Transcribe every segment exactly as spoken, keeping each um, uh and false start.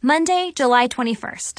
Monday, July twenty-first.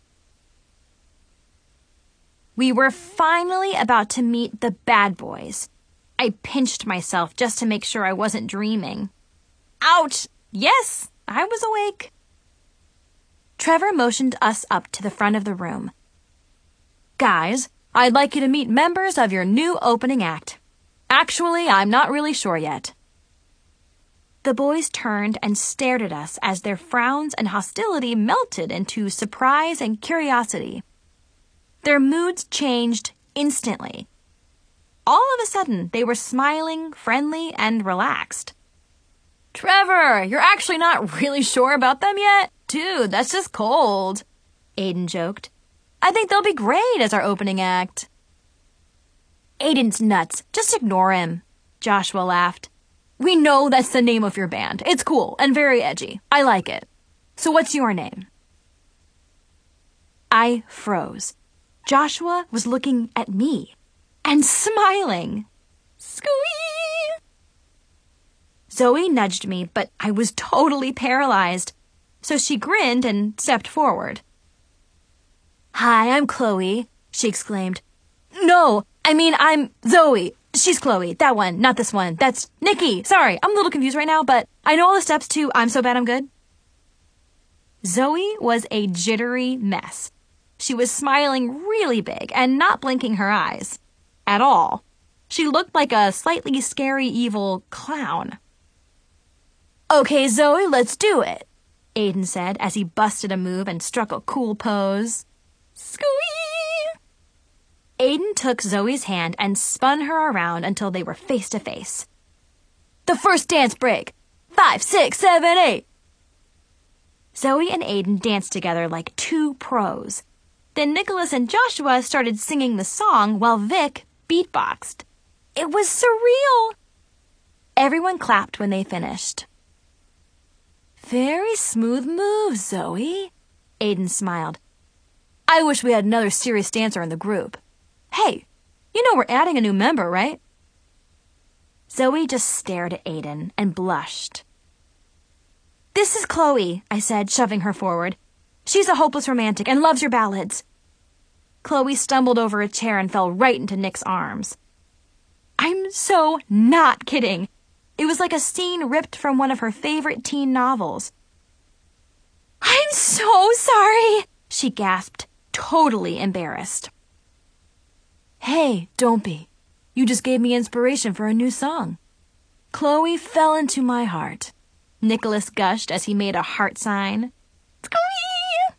We were finally about to meet the bad boys. I pinched myself just to make sure I wasn't dreaming. Ouch! Yes, I was awake. Trevor motioned us up to the front of the room. Guys, I'd like you to meet members of your new opening act. Actually, I'm not really sure yet. The boys turned and stared at us as their frowns and hostility melted into surprise and curiosity. Their moods changed instantly. All of a sudden, they were smiling, friendly, and relaxed. Trevor, you're actually not really sure about them yet? Dude, that's just cold, Aiden joked. I think they'll be great as our opening act. Aiden's nuts. Just ignore him, Joshua laughed. We know that's the name of your band. It's cool and very edgy. I like it. So what's your name? I froze. Joshua was looking at me and smiling. Squee! Zoe nudged me, but I was totally paralyzed. So she grinned and stepped forward. Hi, I'm Chloe, she exclaimed. No, I mean, I'm Zoe. She's Chloe. That one, not this one. That's Nikki. Sorry, I'm a little confused right now, but I know all the steps to I'm So Bad I'm Good. Zoe was a jittery mess. She was smiling really big and not blinking her eyes. At all. She looked like a slightly scary evil clown. Okay, Zoe, let's do it, Aiden said as he busted a move and struck a cool pose. Squee! Aiden took Zoe's hand and spun her around until they were face to face. The first dance break. Five, six, seven, eight. Zoe and Aiden danced together like two pros. Then Nicholas and Joshua started singing the song while Vic beatboxed. It was surreal. Everyone clapped when they finished. Very smooth moves, Zoe, Aiden smiled. I wish we had another serious dancer in the group. Hey, you know we're adding a new member, right? Zoe just stared at Aiden and blushed. This is Chloe, I said, shoving her forward. She's a hopeless romantic and loves your ballads. Chloe stumbled over a chair and fell right into Nick's arms. I'm so not kidding. It was like a scene ripped from one of her favorite teen novels. I'm so sorry, she gasped, totally embarrassed. Hey, don't be. You just gave me inspiration for a new song. Chloe fell into my heart, Nicholas gushed as he made a heart sign. Squee!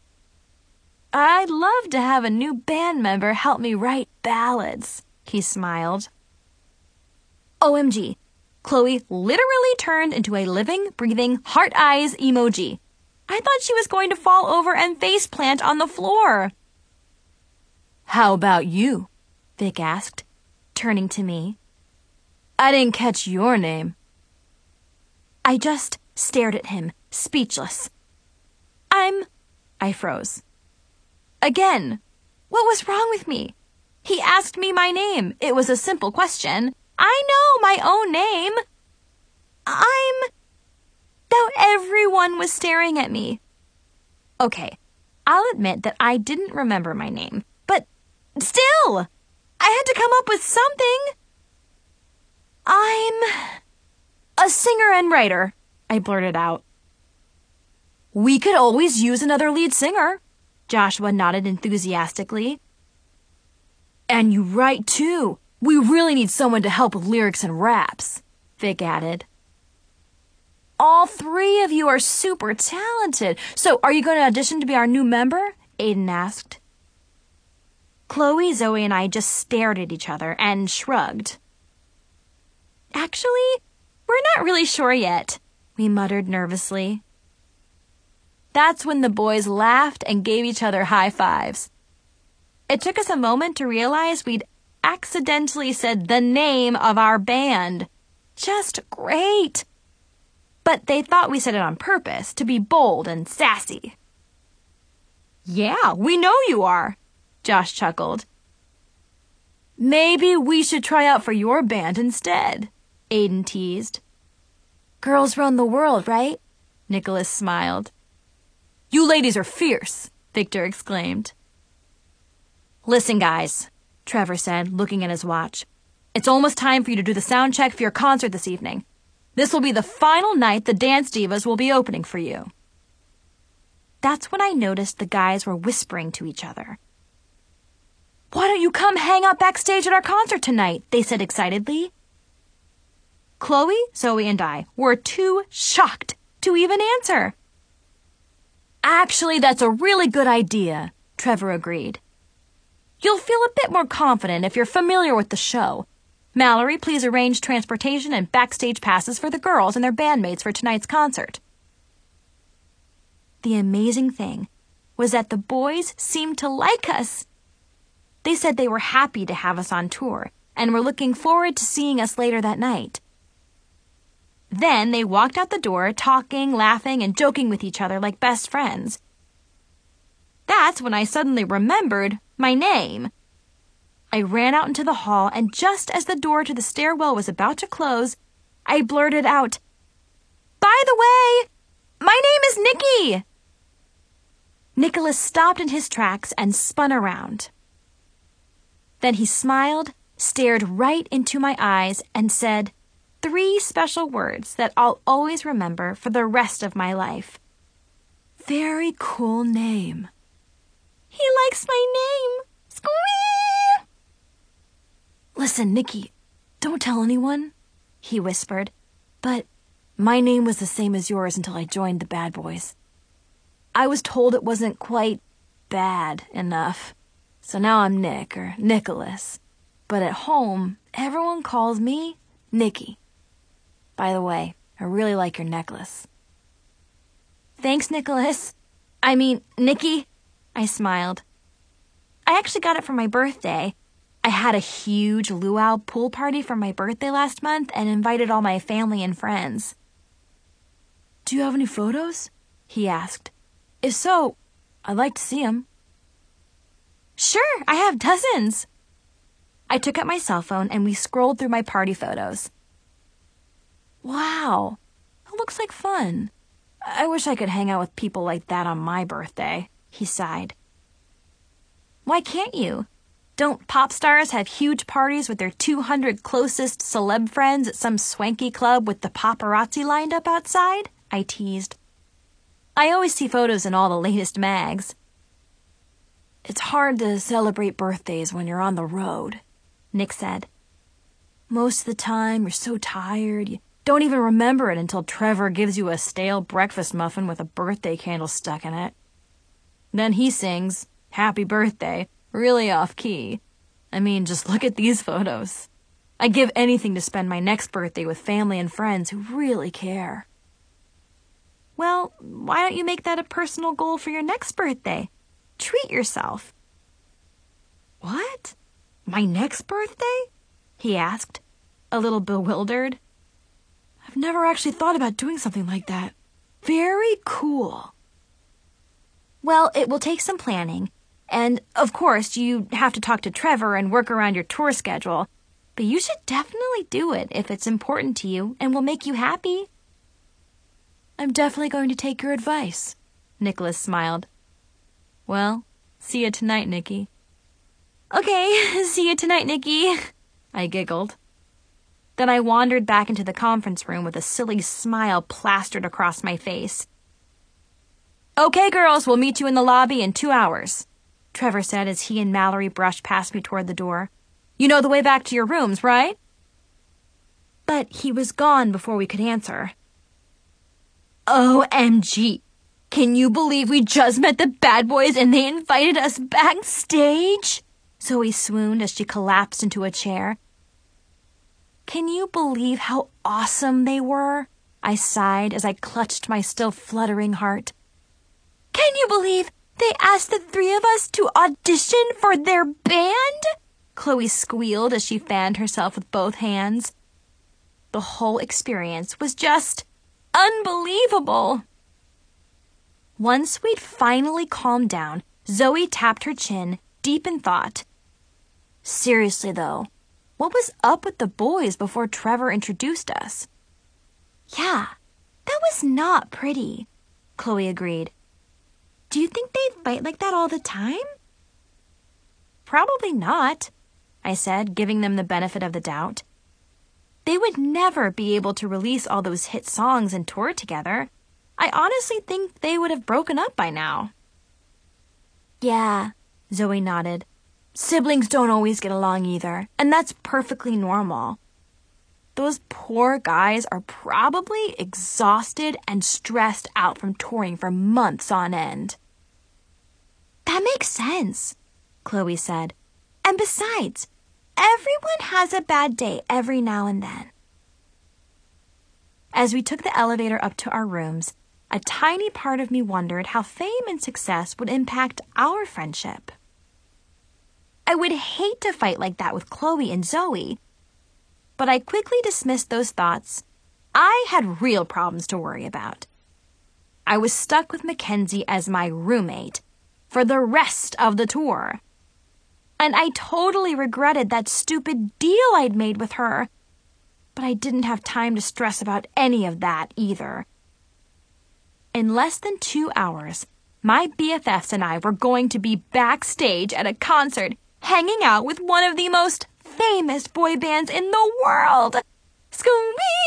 I'd love to have a new band member help me write ballads, he smiled. O M G, Chloe literally turned into a living, breathing, heart eyes emoji. I thought she was going to fall over and faceplant on the floor. How about you? Vic asked, turning to me. I didn't catch your name. I just stared at him, speechless. I'm... I froze. Again, what was wrong with me? He asked me my name. It was a simple question. I know my own name. I'm... Though everyone was staring at me. Okay, I'll admit that I didn't remember my name, but still, I had to come up with something. I'm a singer and writer, I blurted out. We could always use another lead singer, Joshua nodded enthusiastically. And you write too. We really need someone to help with lyrics and raps, Vic added. All three of you are super talented. So are you going to audition to be our new member? Aiden asked. Chloe, Zoe, and I just stared at each other and shrugged. Actually, we're not really sure yet, we muttered nervously. That's when the boys laughed and gave each other high fives. It took us a moment to realize we'd accidentally said the name of our band. Just great. But they thought we said it on purpose, to be bold and sassy. Yeah, we know you are, Josh chuckled. Maybe we should try out for your band instead, Aiden teased. Girls run the world, right? Nicholas smiled. You ladies are fierce, Victor exclaimed. Listen, guys, Trevor said, looking at his watch. It's almost time for you to do the sound check for your concert this evening. This will be the final night the Dance Divas will be opening for you. That's when I noticed the guys were whispering to each other. Why don't you come hang out backstage at our concert tonight? They said excitedly. Chloe, Zoe, and I were too shocked to even answer. Actually, that's a really good idea, Trevor agreed. You'll feel a bit more confident if you're familiar with the show. Mallory, please arrange transportation and backstage passes for the girls and their bandmates for tonight's concert. The amazing thing was that the boys seemed to like us. They said they were happy to have us on tour and were looking forward to seeing us later that night. Then they walked out the door, talking, laughing, and joking with each other like best friends. That's when I suddenly remembered my name. I ran out into the hall, and just as the door to the stairwell was about to close, I blurted out, By the way, my name is Nikki! Nicholas stopped in his tracks and spun around. Then he smiled, stared right into my eyes, and said three special words that I'll always remember for the rest of my life. Very cool name. He likes my name. Squeak! Listen, Nikki, don't tell anyone, he whispered, but my name was the same as yours until I joined the Bad Boys. I was told it wasn't quite bad enough, so now I'm Nick or Nicholas. But at home, everyone calls me Nikki. By the way, I really like your necklace. Thanks, Nicholas. I mean, Nikki, I smiled. I actually got it for my birthday. I had a huge luau pool party for my birthday last month and invited all my family and friends. Do you have any photos? He asked. If so, I'd like to see them. Sure, I have dozens. I took out my cell phone and we scrolled through my party photos. Wow, that looks like fun. I wish I could hang out with people like that on my birthday, he sighed. Why can't you? Don't pop stars have huge parties with their two hundred closest celeb friends at some swanky club with the paparazzi lined up outside? I teased. I always see photos in all the latest mags. It's hard to celebrate birthdays when you're on the road, Nick said. Most of the time, you're so tired, you don't even remember it until Trevor gives you a stale breakfast muffin with a birthday candle stuck in it. Then he sings, Happy Birthday, really off-key. I mean, just look at these photos. I'd give anything to spend my next birthday with family and friends who really care. Well, why don't you make that a personal goal for your next birthday? Treat yourself. What? My next birthday? He asked, a little bewildered. I've never actually thought about doing something like that. Very cool. Well, it will take some planning. And, of course, you have to talk to Trevor and work around your tour schedule. But you should definitely do it if it's important to you and will make you happy. I'm definitely going to take your advice, Nicholas smiled. Well, see you tonight, Nikki. Okay, see you tonight, Nikki, I giggled. Then I wandered back into the conference room with a silly smile plastered across my face. Okay, girls, we'll meet you in the lobby in two hours, Trevor said as he and Mallory brushed past me toward the door. You know the way back to your rooms, right? But he was gone before we could answer. O M G! Can you believe we just met the Bad Boys and they invited us backstage? Zoe swooned as she collapsed into a chair. Can you believe how awesome they were? I sighed as I clutched my still fluttering heart. Can you believe they asked the three of us to audition for their band? Chloe squealed as she fanned herself with both hands. The whole experience was just unbelievable. Once we'd finally calmed down, Zoe tapped her chin, deep in thought. Seriously, though, what was up with the boys before Trevor introduced us? Yeah, that was not pretty, Chloe agreed. Do you think they'd fight like that all the time? Probably not, I said, giving them the benefit of the doubt. They would never be able to release all those hit songs and tour together. I honestly think they would have broken up by now. Yeah, Zoe nodded. Siblings don't always get along either, and that's perfectly normal. Those poor guys are probably exhausted and stressed out from touring for months on end. That makes sense, Chloe said. And besides, everyone has a bad day every now and then. As we took the elevator up to our rooms, a tiny part of me wondered how fame and success would impact our friendship. I would hate to fight like that with Chloe and Zoe, but I quickly dismissed those thoughts. I had real problems to worry about. I was stuck with Mackenzie as my roommate for the rest of the tour. And I totally regretted that stupid deal I'd made with her. But I didn't have time to stress about any of that either. In less than two hours, my B F Fs and I were going to be backstage at a concert, hanging out with one of the most famous boy bands in the world. Scooby!